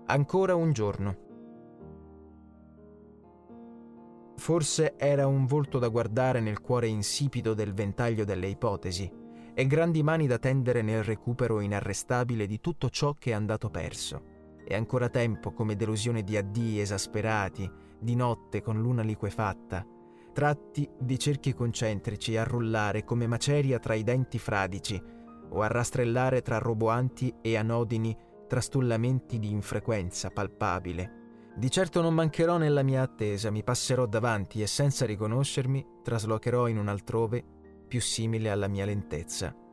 Ancora un giorno. Forse era un volto da guardare nel cuore insipido del ventaglio delle ipotesi e grandi mani da tendere nel recupero inarrestabile di tutto ciò che è andato perso. E ancora tempo come delusione di addii esasperati, di notte con luna liquefatta, tratti di cerchi concentrici a rullare come maceria tra i denti fradici o a rastrellare tra roboanti e anodini trastullamenti di infrequenza palpabile. Di certo non mancherò nella mia attesa, mi passerò davanti e senza riconoscermi traslocherò in un altrove più simile alla mia lentezza.